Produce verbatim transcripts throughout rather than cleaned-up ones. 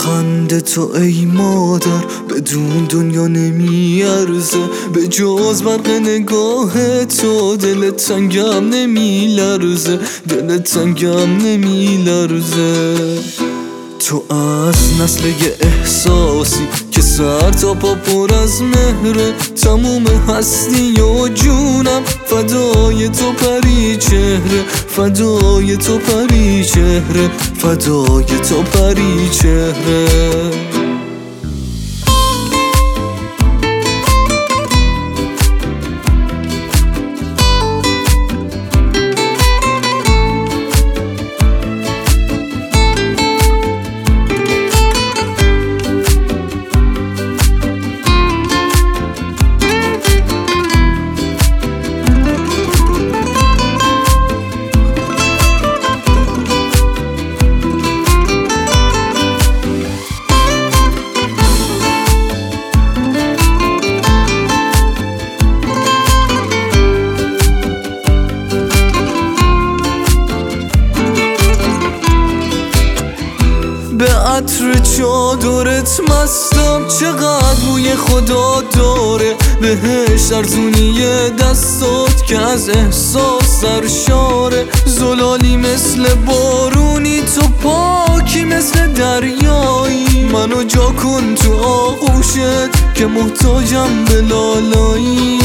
لبخند تو ای مادر بدون دنیا نمیارزه، به جز برق نگاه تو دل تنگم نمیلرزه، دل تنگم نمیلرزه. تو از نسل یه احساسی که سر تا پا پر از مهره، تموم هستی و جونم فدای تو پری چهره، فدای تو پری چهره، فدای تو پری چهره. به عطر چادرت مستم، چقدر بوی خدا داره، بهش ارزونی دستات که از احساس سرشاره. زلالی مثل بارونی، تو پاکی مثل دریایی، منو جا کن تو آغوشت که محتاجم به لالایی.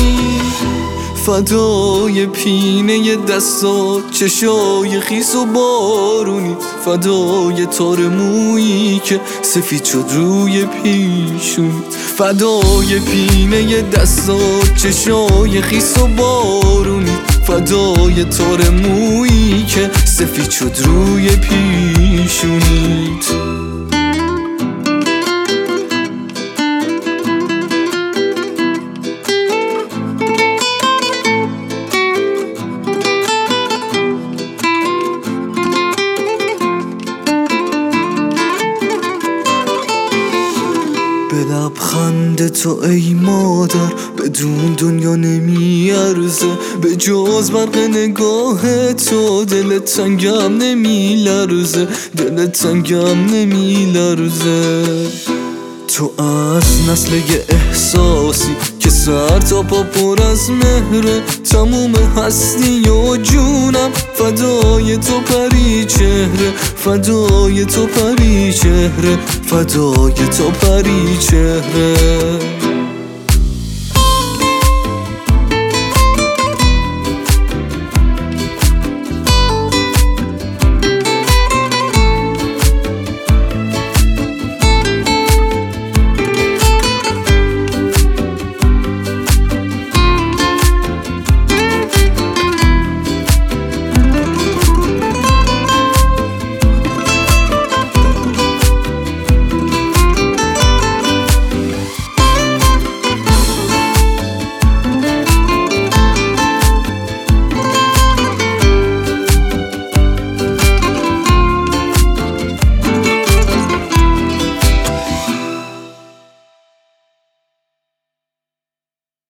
فدای پینه دستات، چشای خیس و بارونی، فدای تار مویی که سفید شد روی پیشونی، فدای پینه دستات، چشای خیس و بارونی، فدای تار مویی که سفید شد روی پیشونیت. به لبخند تو ای مادر بدون دنیا نمیارزه، به جز برق نگاه تو دل تنگم نمیلرزه، دل تنگم نمیلرزه. تو از نسل یه احساسی که سر تا پا پر از مهره، تموم هستی و جونم فدای تو پری چهره، فدای تو پری چهره، فدای تو پری چهره.